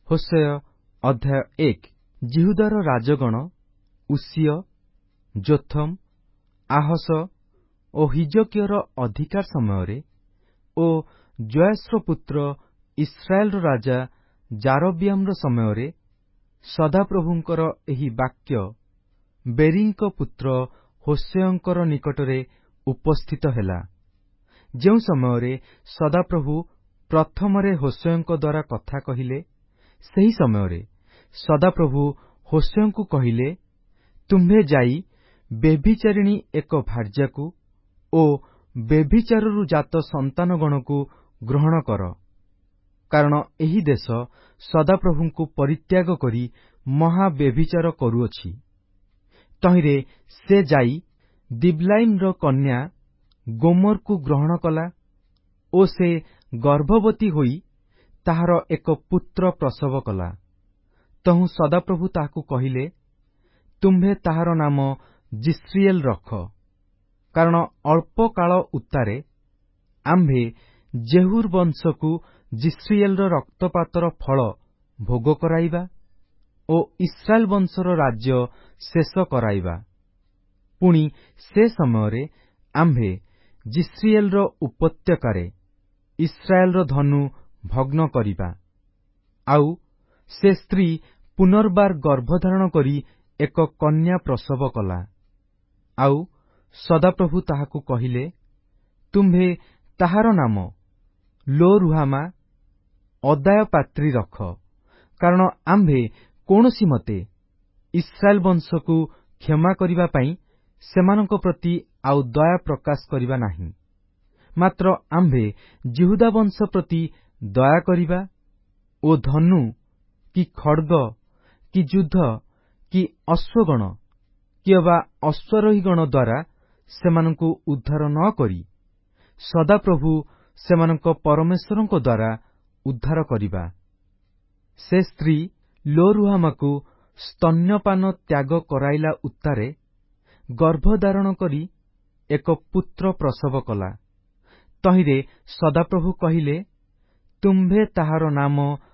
Hoshea ଅଧ୍ୟାୟ 1। ଜିହୁଦାର ରାଜଗଣ ଉସିୟ, ଯୋଥମ, ଆହସ ଓ ହିଜକିୟର ଅଧିକାର ସମୟରେ ଓ ଜୋଆସର ପୁତ୍ର ଇସ୍ରାଏଲର ରାଜା ଯାରୋବିଆମର ସମୟରେ ସଦାପ୍ରଭୁଙ୍କର ଏହି ବାକ୍ୟ ବେରିଙ୍କ ପୁତ୍ର ହୋଶେୟଙ୍କର ନିକଟରେ ଉପସ୍ଥିତ ହେଲା। ଯେଉଁ ସମୟରେ ସଦାପ୍ରଭୁ ପ୍ରଥମରେ ହୋଶେୟଙ୍କ ଦ୍ୱାରା କଥା କହିଲେ, ସେହି ସମୟରେ ସଦାପ୍ରଭୁ ହୋଶେୟଙ୍କୁ କହିଲେ, ତୁମ୍ଭେ ଯାଇ ବ୍ୟଭିଚାରିଣୀ ଏକ ଭାର୍ଯ୍ୟାକୁ ଓ ବ୍ୟଭିଚାରରୁ ଜାତ ସନ୍ତାନଗଣକୁ ଗ୍ରହଣ କର, କାରଣ ଏହି ଦେଶ ସଦାପ୍ରଭୁଙ୍କୁ ପରିତ୍ୟାଗ କରି ମହା ବ୍ୟଭିଚାର କରୁଅଛି। ତହିଁରେ ସେ ଯାଇ ଦିବ୍ଲାଇମର କନ୍ୟା ଗୋମରକୁ ଗ୍ରହଣ କଲା ଓ ସେ ଗର୍ଭବତୀ ହୋଇ ତାହାର ଏକ ପୁତ୍ର ପ୍ରସବ କଲା। ତହୁଁ ସଦାପ୍ରଭୁ ତାହାକୁ କହିଲେ, ତୁମ୍ଭେ ତାହାର ନାମ ଜିସ୍ରିଏଲ ରଖ, କାରଣ ଅଳ୍ପ କାଳ ଉତ୍ତାରେ ଆମ୍ଭେ ଜେହୁର ବଂଶକୁ ଜିସ୍ରିଏଲର ରକ୍ତପାତର ଫଳ ଭୋଗ କରାଇବା ଓ ଇସ୍ରାଏଲ ବଂଶର ରାଜ୍ୟ ଶେଷ କରାଇବା। ପୁଣି ସେ ସମୟରେ ଆମ୍ଭେ ଜିସ୍ରିଏଲର ଉପତ୍ୟକାରେ ଇସ୍ରାଏଲର ଧନୁ ଭଗ୍ନ କରିବା। ଆଉ ସେ ସ୍ତ୍ରୀ ପୁନର୍ବାର ଗର୍ଭଧାରଣ କରି ଏକ କନ୍ୟା ପ୍ରସବ କଲା। ଆଉ ସଦାପ୍ରଭୁ ତାହାକୁ କହିଲେ, ତୁମ୍ଭେ ତାହାର ନାମ ଲୋ-ରୁହାମା ଅଦାୟ ପାତ୍ରୀ ରଖ, କାରଣ ଆମ୍ଭେ କୌଣସି ମତେ ଇସ୍ରାଏଲ ବଂଶକୁ କ୍ଷମା କରିବା ପାଇଁ ସେମାନଙ୍କ ପ୍ରତି ଆଉ ଦୟା ପ୍ରକାଶ କରିବା ନାହିଁ। ମାତ୍ର ଆମ୍ଭେ ଜିହୁଦା ବଂଶ ପ୍ରତି ଦୟା କରିବା ଓ ଧନୁ କି ଖଡ୍ଗ କି ଯୁଦ୍ଧ କି ଅଶ୍ୱଗଣ କି ଅବା ଅଶ୍ୱାରୋହୀଗଣ ଦ୍ୱାରା ସେମାନଙ୍କୁ ଉଦ୍ଧାର ନ କରି ସଦାପ୍ରଭୁ ସେମାନଙ୍କ ପରମେଶ୍ୱରଙ୍କ ଦ୍ୱାରା ଉଦ୍ଧାର କରିବା। ସେ ସ୍ତ୍ରୀ ଲୋ-ରୁହାମାକୁ ସ୍ତନ୍ୟପାନ ତ୍ୟାଗ କରାଇଲା ଉତ୍ତାରେ ଗର୍ଭଧାରଣ କରି ଏକ ପୁତ୍ର ପ୍ରସବ କଲା। ତହିଁରେ ସଦାପ୍ରଭୁ କହିଲେ, ତୁମ୍ଭେ ତାହାର ନାମ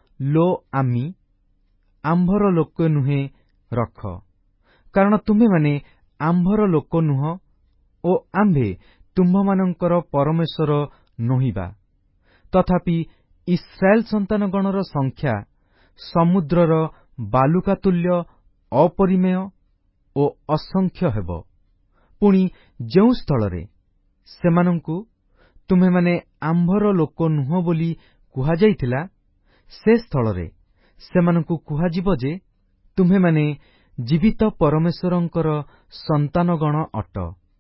ଲୋ-ଆମି ଆମ୍ଭର ଲୋକ ନୁହେଁ ରଖ, କାରଣ ତୁମ୍ଭେମାନେ ଆମ୍ଭର ଲୋକ ନୁହଁ ଓ ଆମ୍ଭେ ତୁମ୍ଭମାନଙ୍କର ପରମେଶ୍ୱର ନୋହିବା। ତଥାପି ଇସ୍ରାଏଲ ସନ୍ତାନଗଣର ସଂଖ୍ୟା ସମୁଦ୍ରର ବାଲୁକା ତୁଲ୍ୟ ଅପରିମେୟ ଓ ଅସଂଖ୍ୟ ହେବ। ପୁଣି ଯେଉଁ ସ୍ଥଳରେ ସେମାନଙ୍କୁ ତୁମ୍ଭେମାନେ ଆମ୍ଭର ଲୋକ ନୁହଁ ବୋଲି କୁହାଯାଇଥିଲା, ସେ ସ୍ଥଳରେ ସେମାନଙ୍କୁ କୁହାଯିବ ଯେ, ତୁମ୍ଭେମାନେ ଜୀବିତ ପରମେଶ୍ୱରଙ୍କର ସନ୍ତାନଗଣ ଅଟ।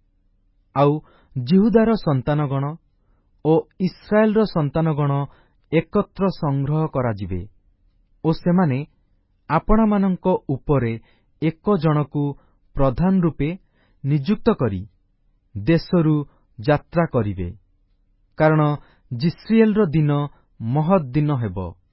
ଆଉ ଜିହୁଦାର ସନ୍ତାନଗଣ ଓ ଇସ୍ରାଏଲର ସନ୍ତାନଗଣ ଏକତ୍ର ସଂଗ୍ରହ କରାଯିବେ ଓ ସେମାନେ ଆପଣାମାନଙ୍କ ଉପରେ ଏକ ଜଣକୁ ପ୍ରଧାନ ରୂପେ ନିଯୁକ୍ତ କରି ଦେଶରୁ ଯାତ୍ରା କରିବେ, କାରଣ ଜିସ୍ରିଏଲର ଦିନ ମହତ୍ ଦିନ ହେବ।